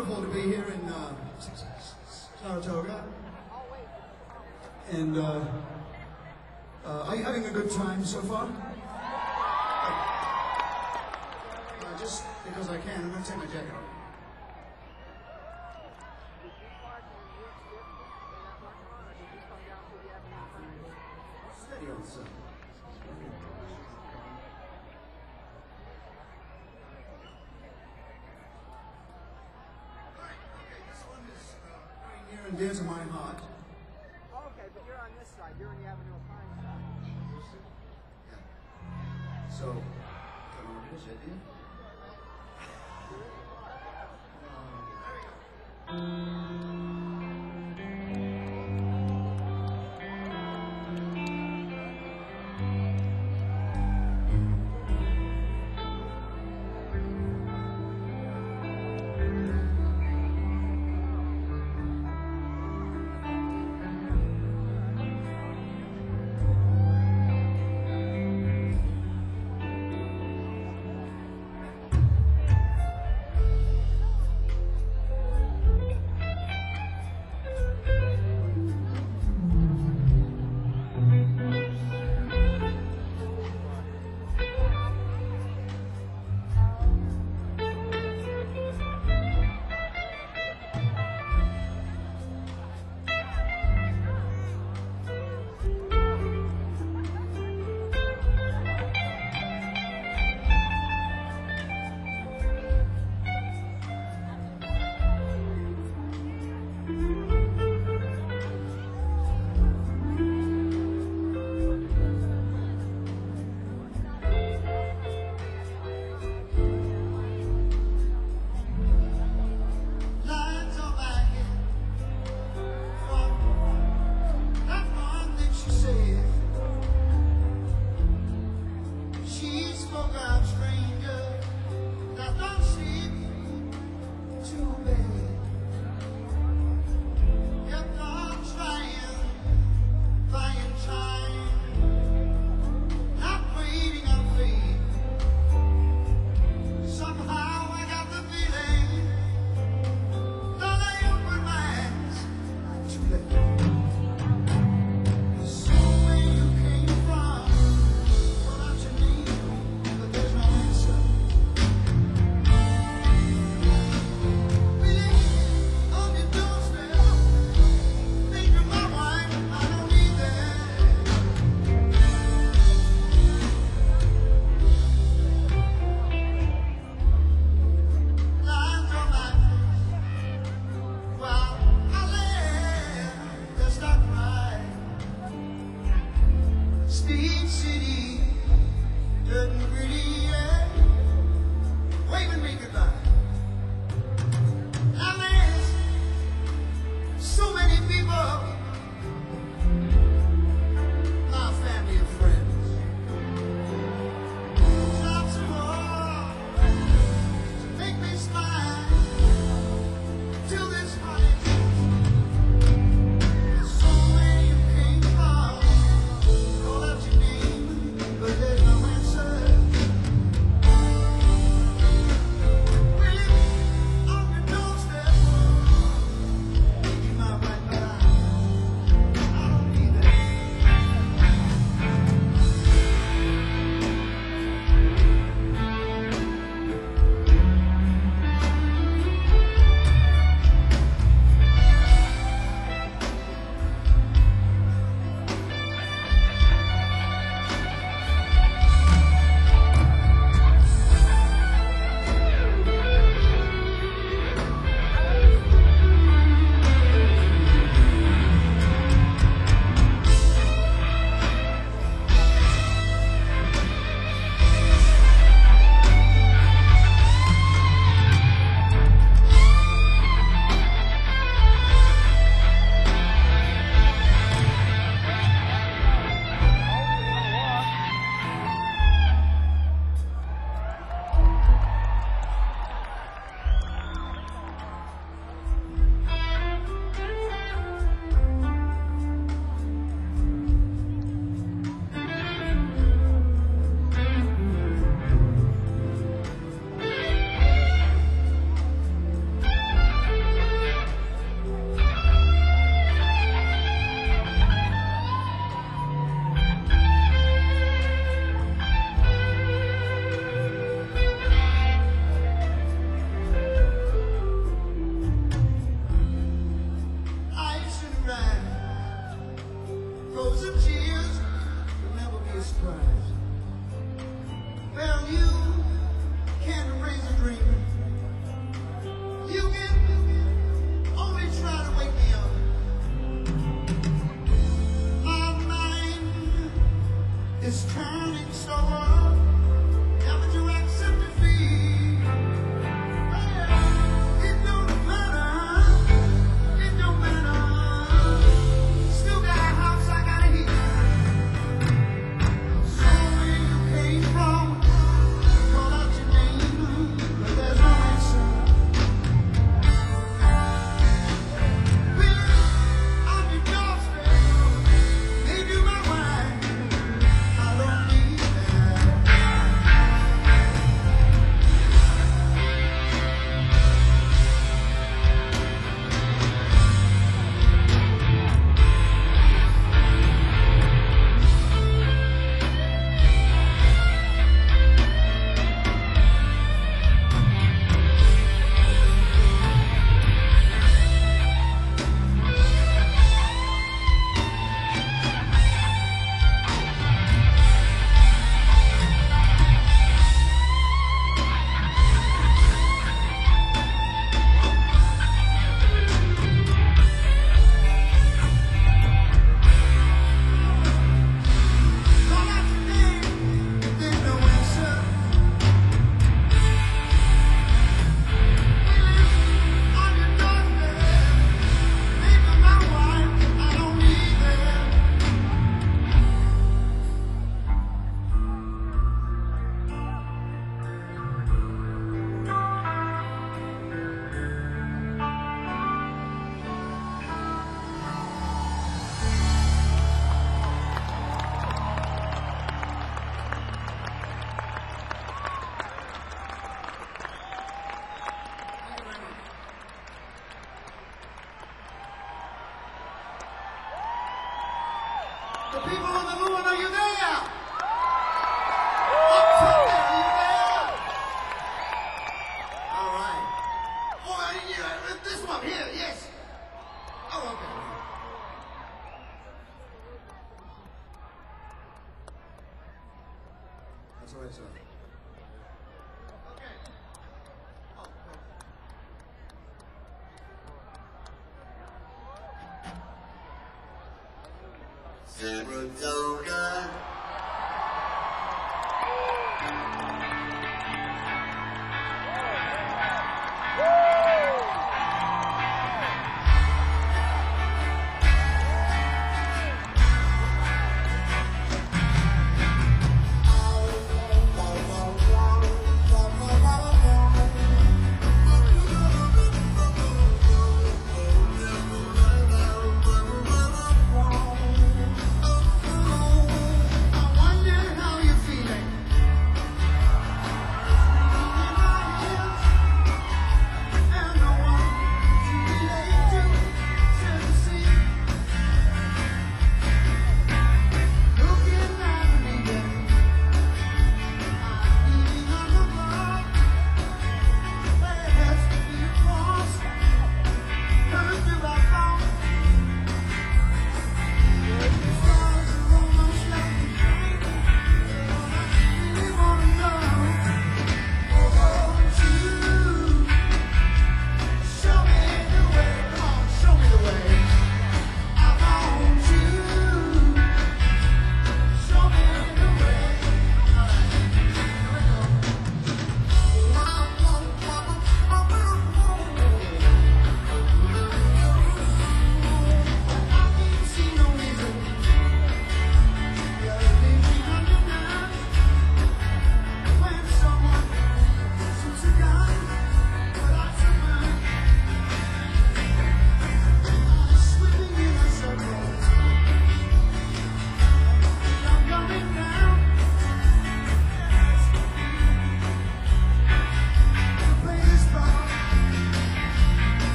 wonderful to be here in Saratoga. And are you having a good time so far? Just because I can, I'm going to take my jacket off. Steady on, son. And dear to my heart. Oh, okay, but you're on this side. You're on the Avenue of Pine side. Yeah. So, come on, push it in. this prize. Well, you can't raise a dream. You can only try to wake me up. My mind is turning so up. Haven't you accepted me? Well, it don't matter. It don't matter. Still got a house I gotta heat. So where you came from, call out your name, but there's no answer. Well, I'm your doorstep, made you my wife. I don't need that. Call out your name, there's no answer. I'm your doorstep, made you my wife. I don't need that. The people on the moon, are you there? Up top there, are you there? All right. Oh, yeah, this one here, yes. Oh, okay. That's all right, sir. Okay. Oh, okay. Saratoga.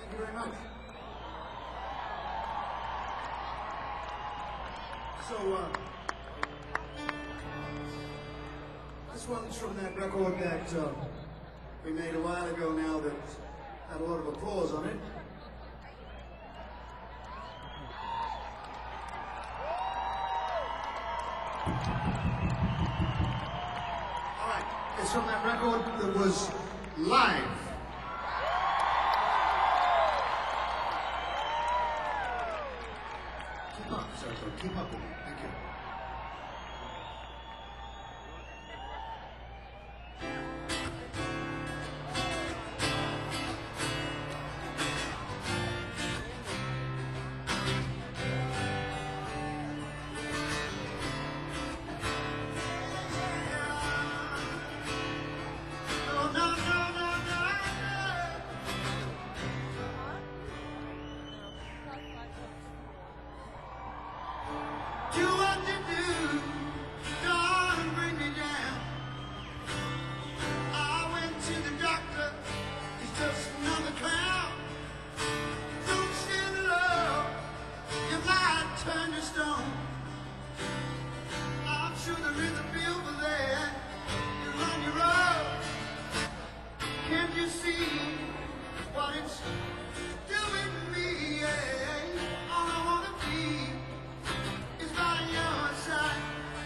Thank you very much. So, this one's from that record that we made a while ago now that had a lot of applause on it. All right, it's from that record that was live. Keep up, Sergio. Keep up with me. Thank you. No, no, no, no, no, no. Do what you do, don't bring me down. I went to the doctor, he's just another clown. Don't stand alone, you might turn to stone. I'm sure there is a bill for that. You're on your own. Can't you see what it's doing to me? Yeah. All I wanna be is by your side.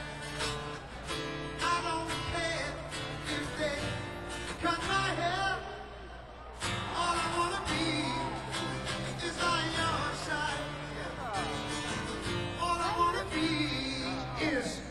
I don't care if they cut my hair. All I wanna be is by your side. Yeah. All I wanna be is.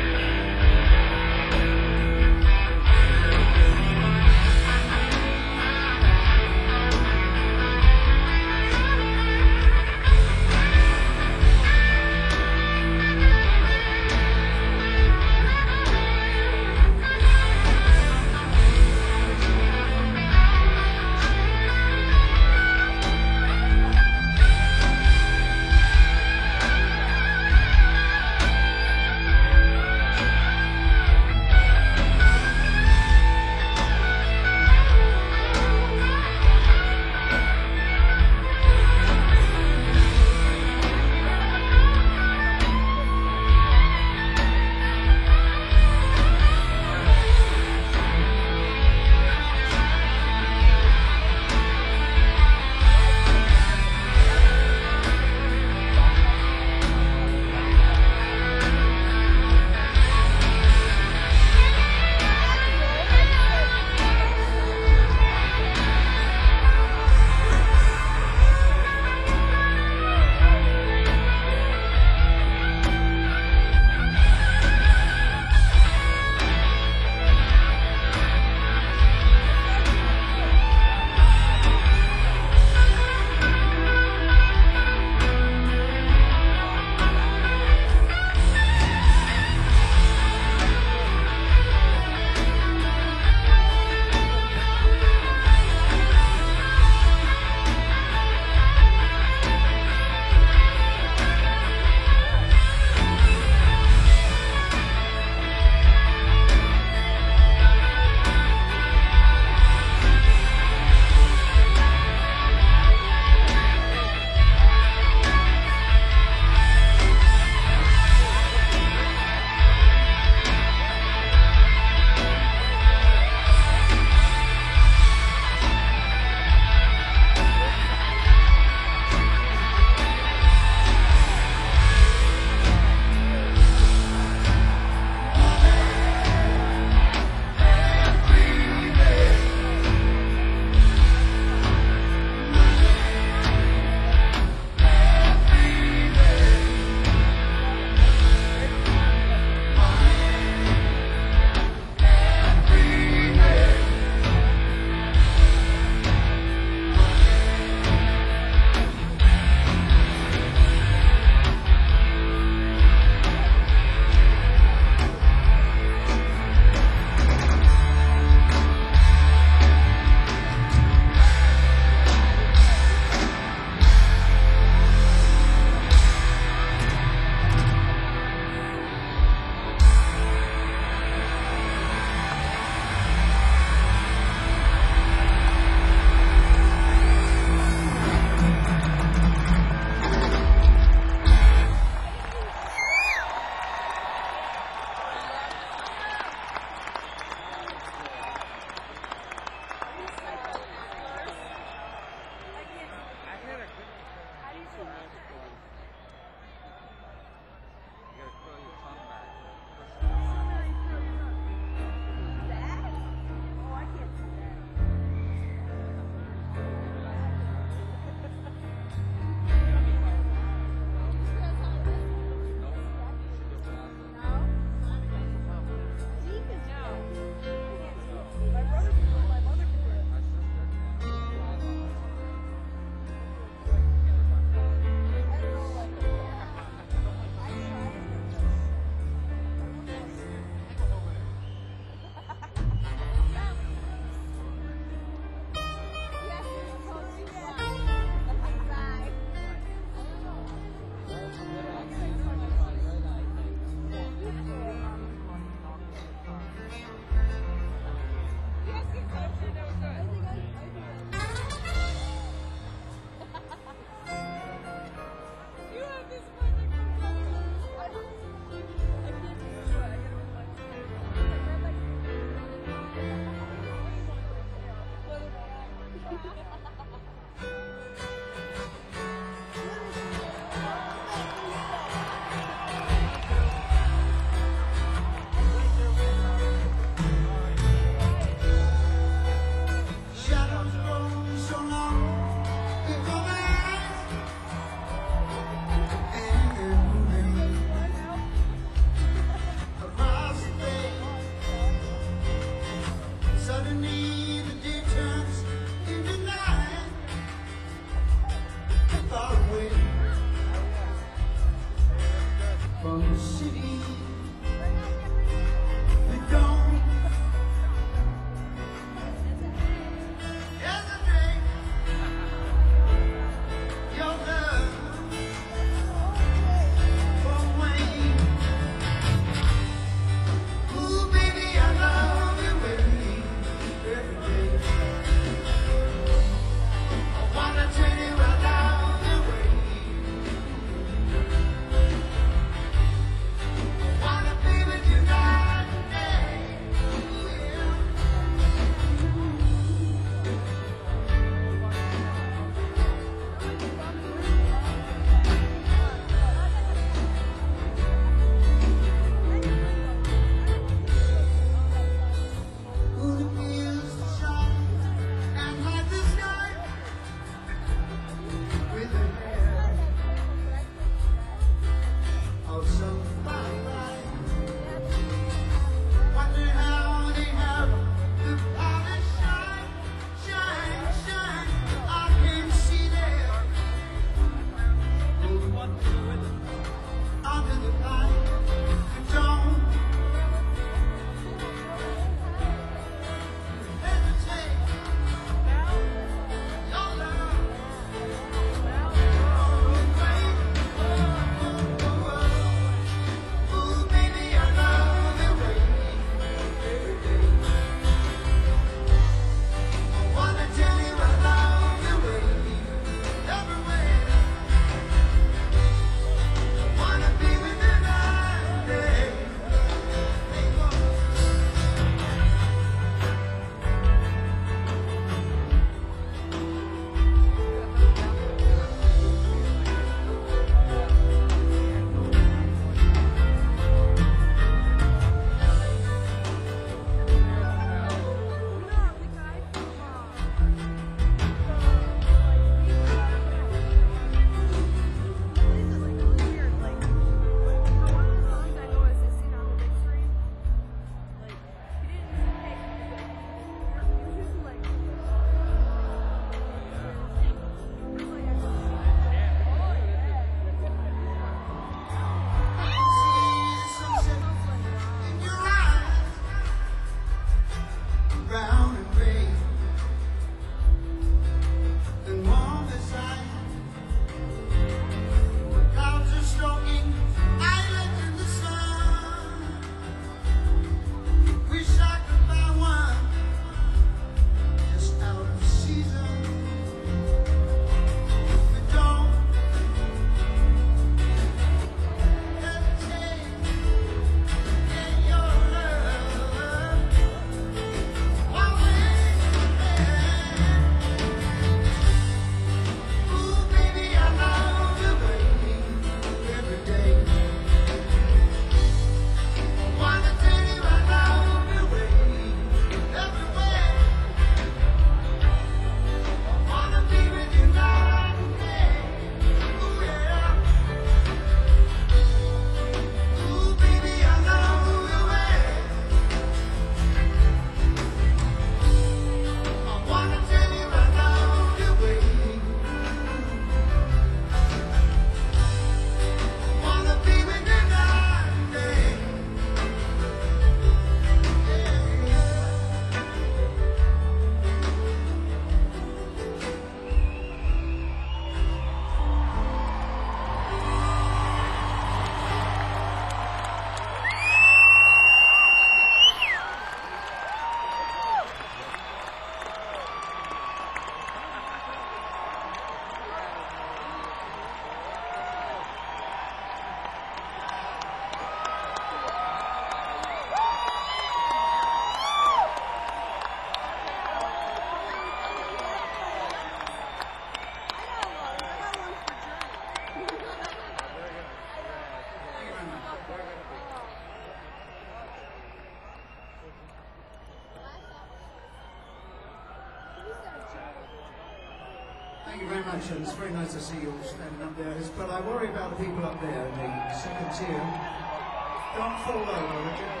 Thank you very much, and it's very nice to see you all standing up there. But I worry about the people up there in the second tier. Don't fall over, would you?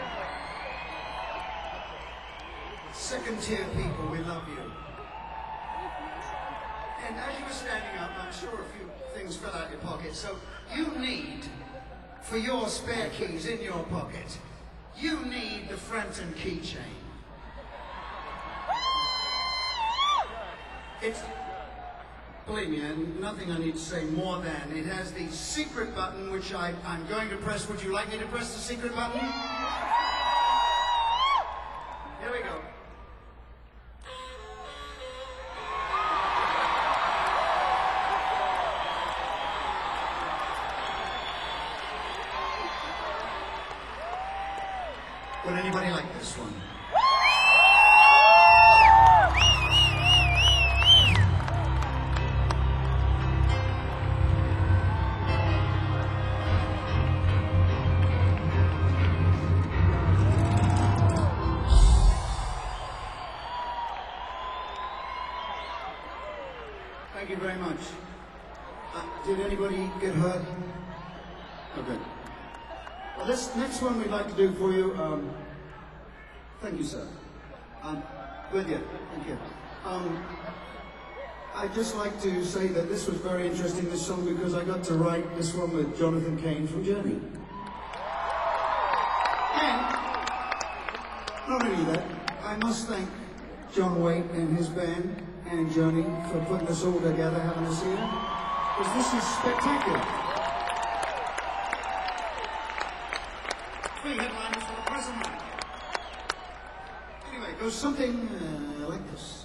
Second tier people, we love you. And as you were standing up, I'm sure a few things fell out your pocket. So you need, for your spare keys in your pocket, you need the Frampton keychain. It's, believe me, and nothing I need to say more than, it has the secret button, which I'm going to press. Would you like me to press the secret button? Here we go. Would anybody like this one? Thank you very much. Did anybody get hurt? Okay. Well, this next one we'd like to do for you. Thank you, sir. With you. Thank you. I'd just like to say that this was very interesting, this song, because I got to write this one with Jonathan Cain from Journey. And, not only that, I must thank John Waite and his band and Journey for putting us all together, having us here, because this is spectacular. 3 headliners for the present. Anyway, it goes something like this.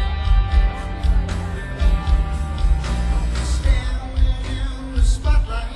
Standing in the spotlight.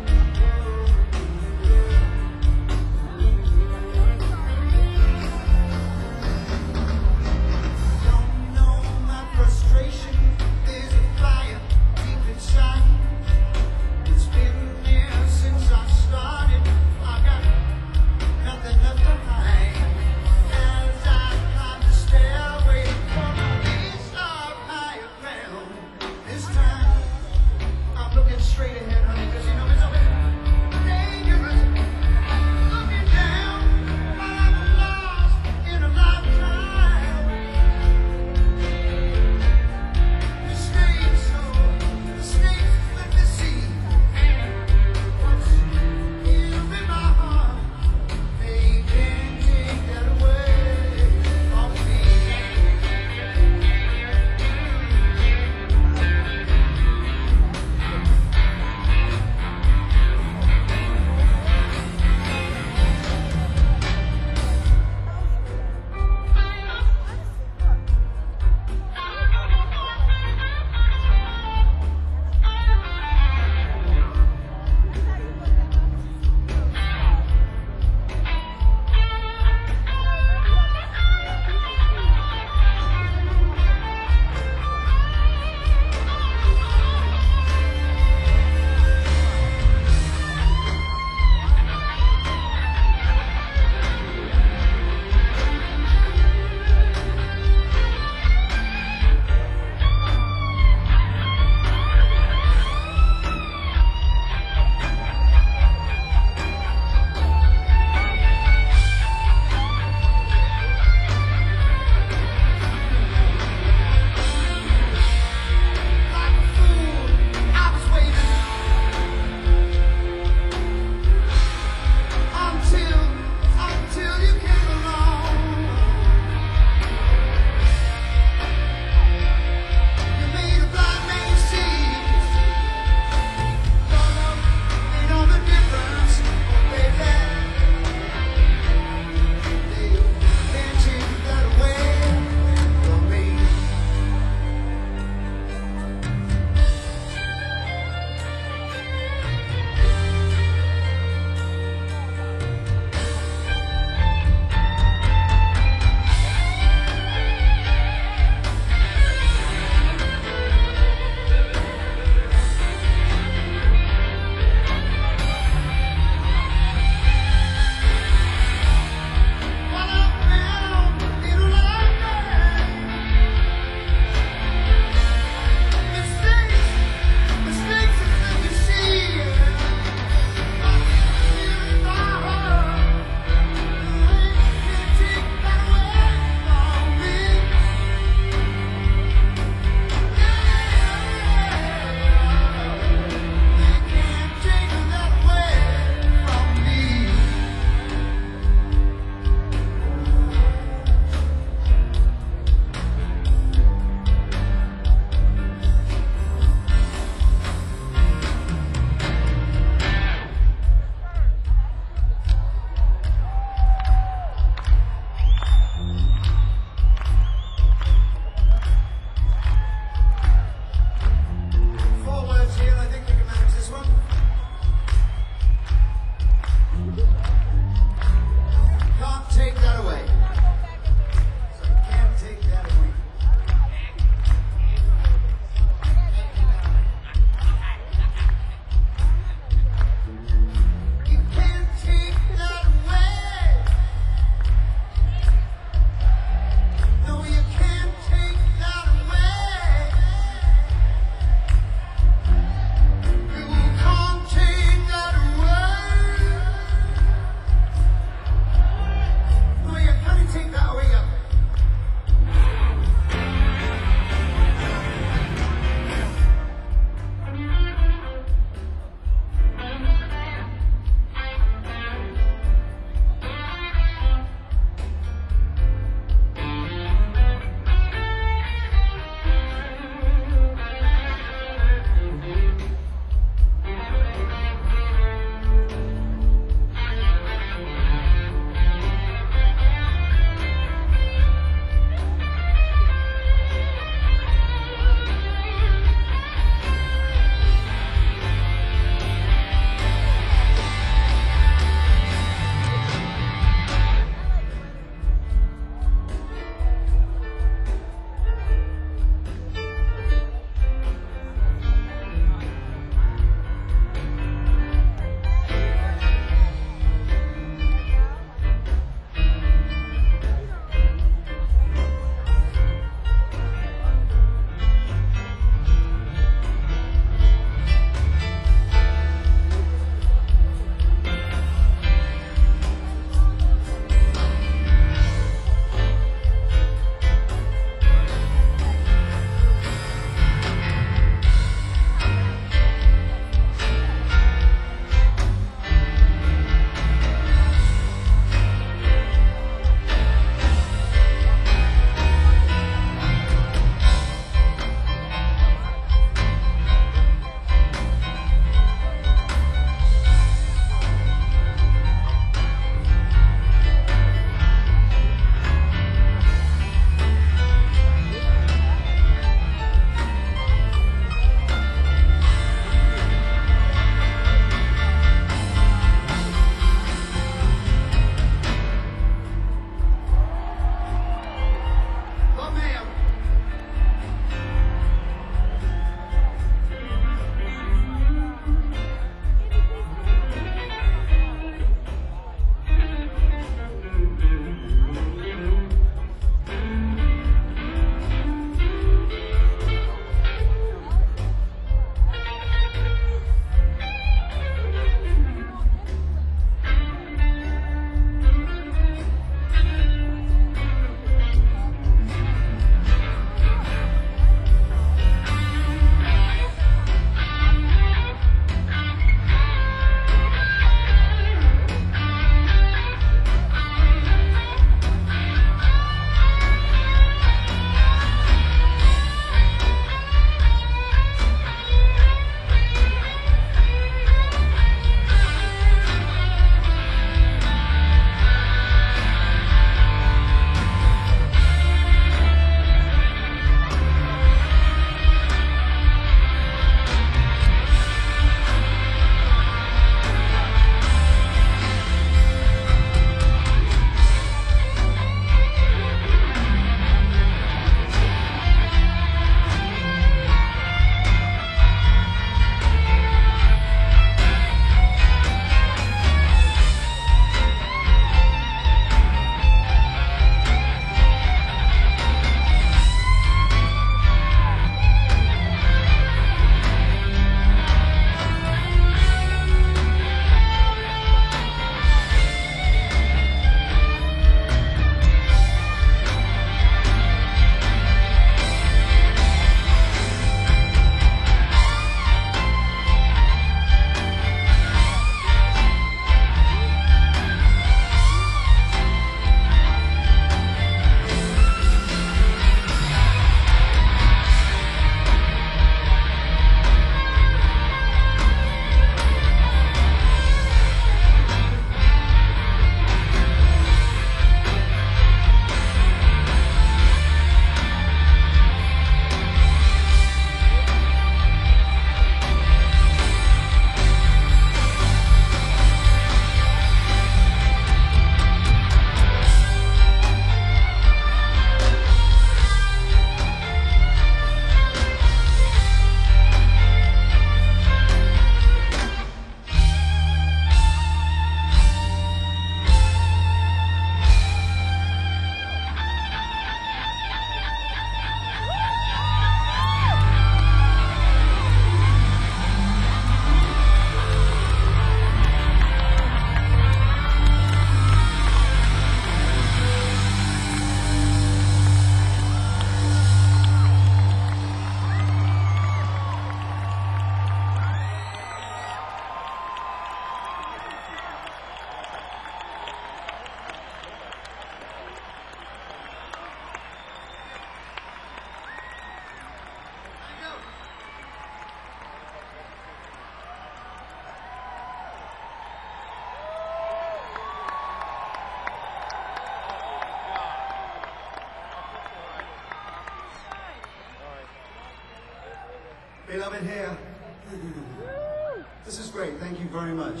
Beloved here. This is great. Thank you very much.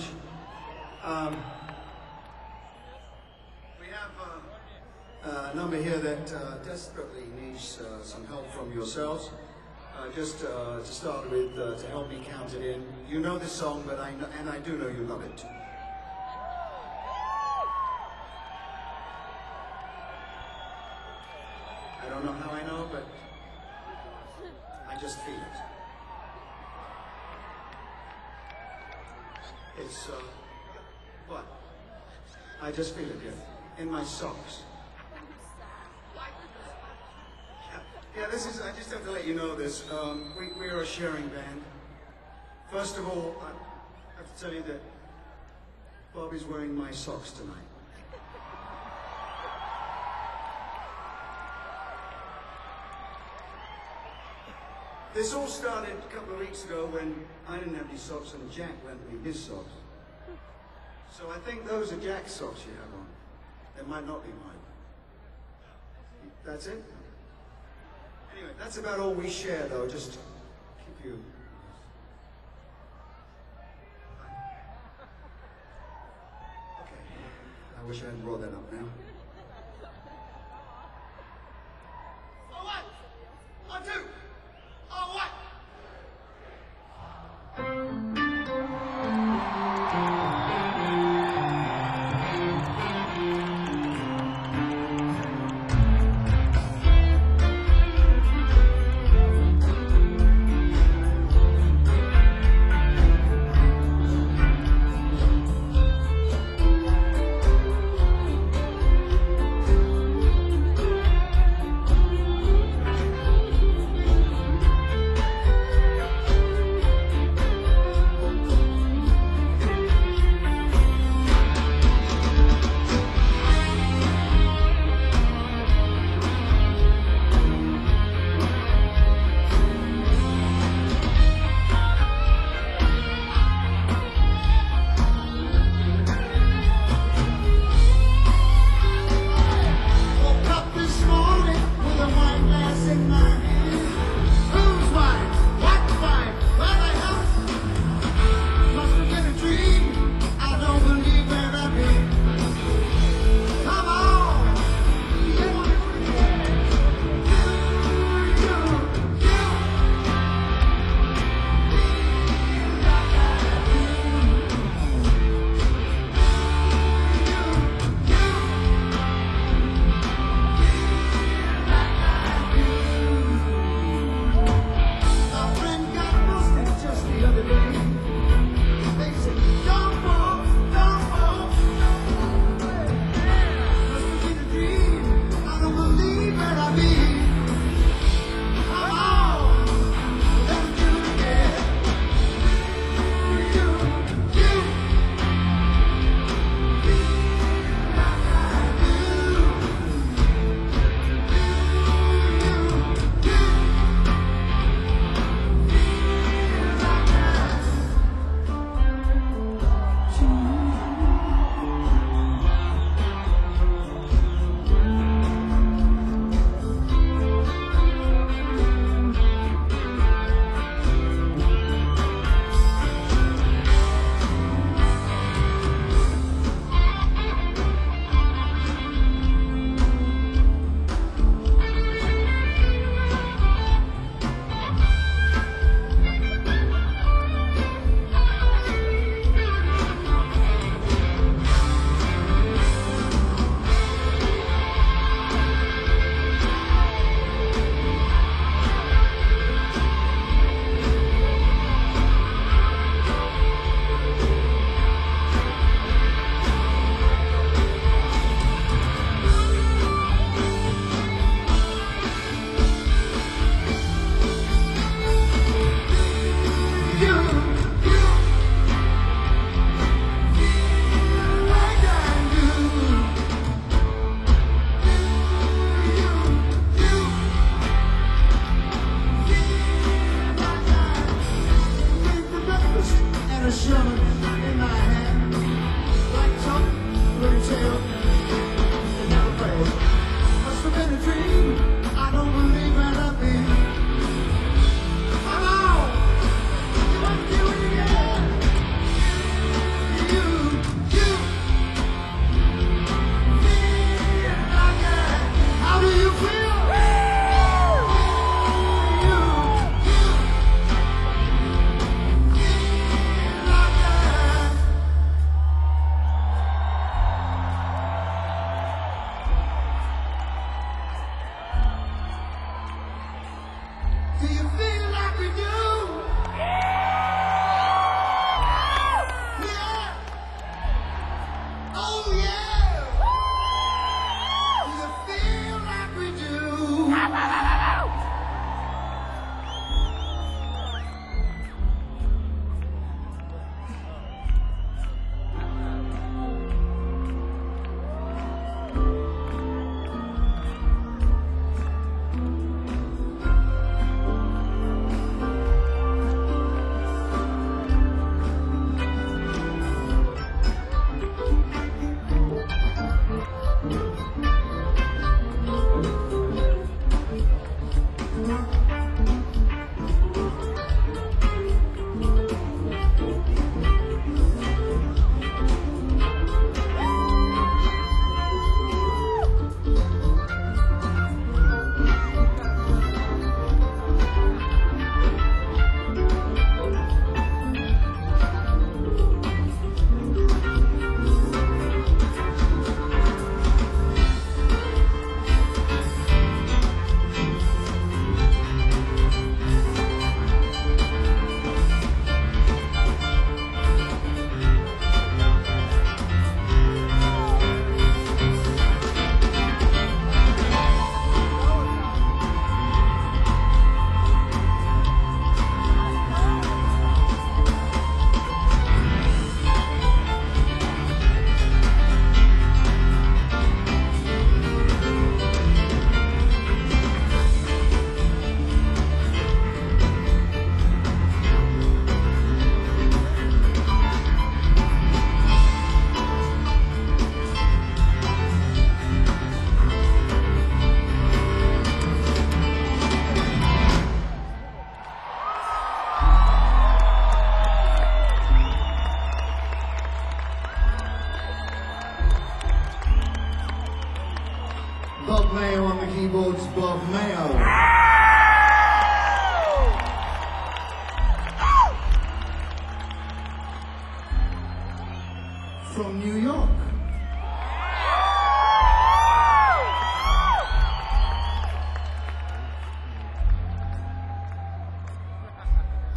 We have a number here that desperately needs some help from yourselves. Just to start with, to help me count it in. You know this song, but I do know you love it. I don't know how I know, but I just feel it. It's, what? I just feel it here, in my socks. Yeah, this is, I just have to let you know this. We are a sharing band. First of all, I have to tell you that Bobby's wearing my socks tonight. This all started a couple of weeks ago when I didn't have any socks and Jack lent me his socks. So I think those are Jack's socks you have on. They might not be mine. That's it? Anyway, that's about all we share though, just to keep you... Okay, I wish I hadn't brought that up now. Oh what? Oh two! Oh what?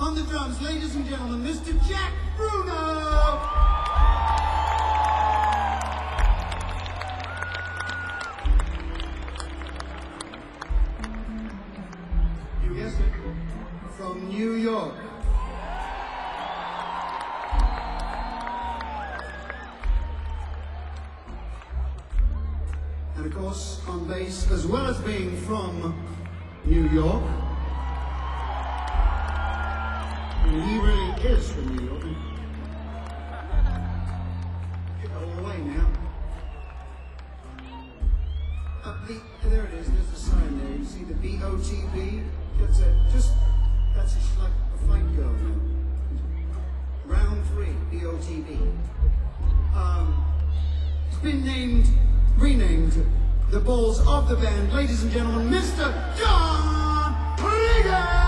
On the drums, ladies and gentlemen, Mr. Jack Bruno! You guessed it, from New York. And of course, on bass, as well as being from New York, and he really is from New York. Get all the way now. There it is, there's the sign there. You see the BOTB? That's it. That's like a fight girl now. Round 3, BOTB. It's been renamed the balls of the band. Ladies and gentlemen, Mr. John Regan!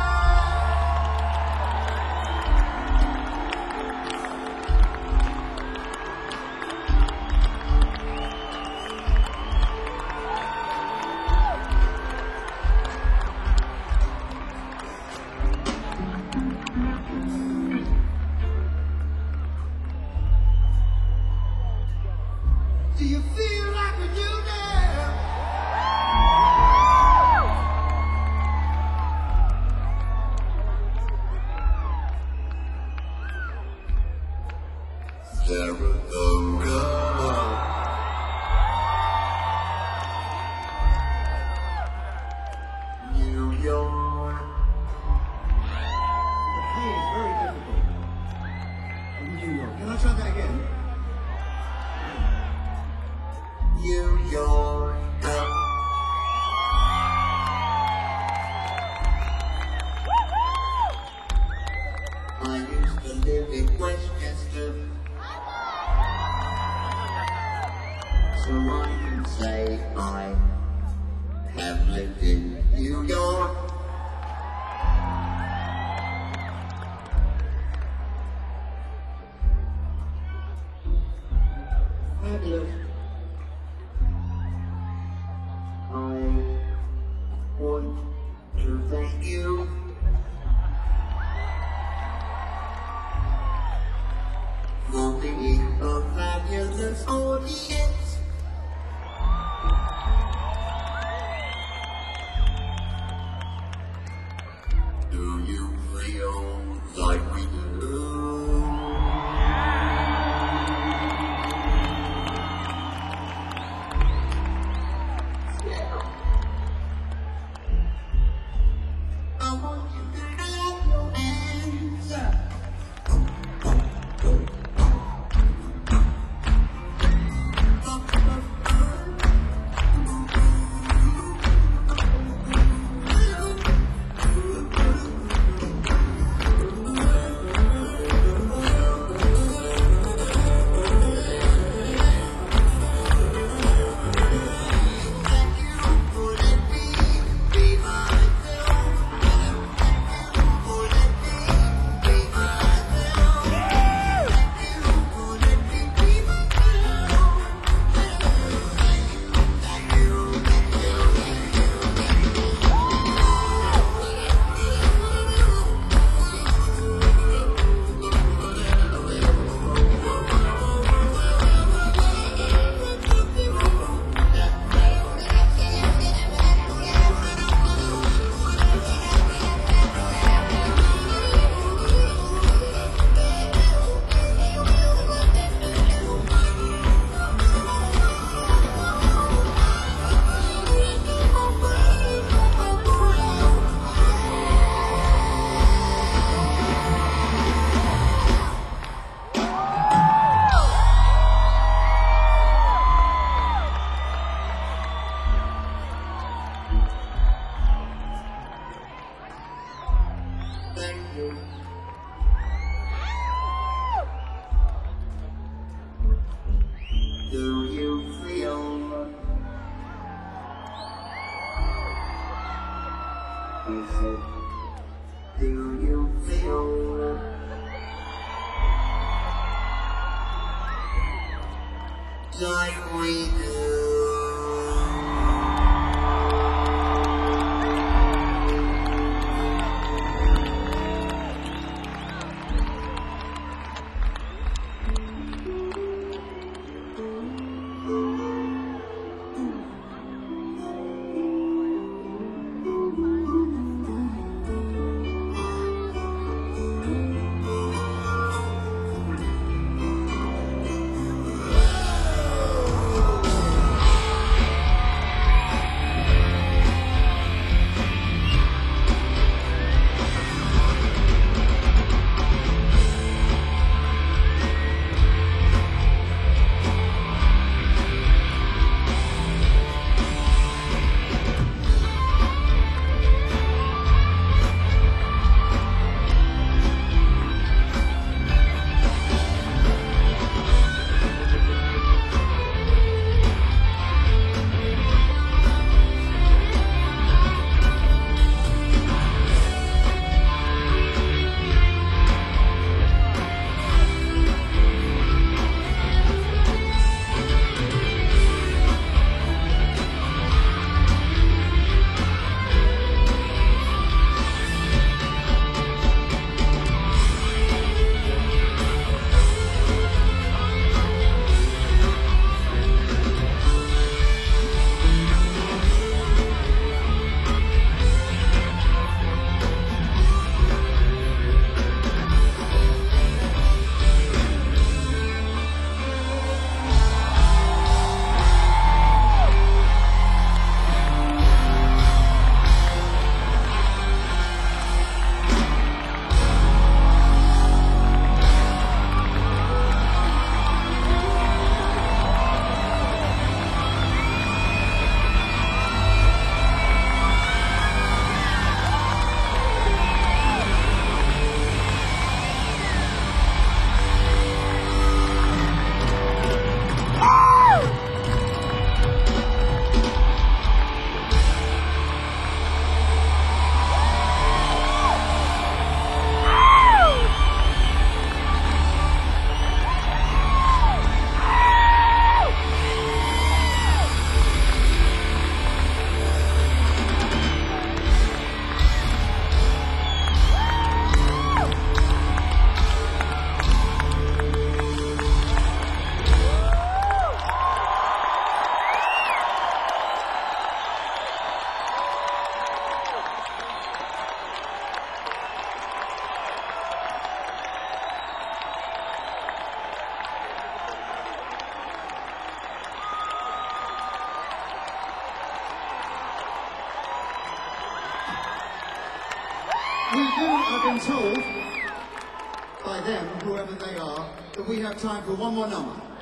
Do you feel like a new man? Saratoga, New York. The Hey is very difficult. From New York. Can I try that again? New York. I used to live in Westchester, so I can say I have lived in New York. Fabulous. I want to thank you for being a fabulous audience. Do you feel like we do? I want you to clap your hands up. Thank you. Do you feel? He said, do you feel? Like we do? I've been told by them, whoever they are, that we have time for one more number.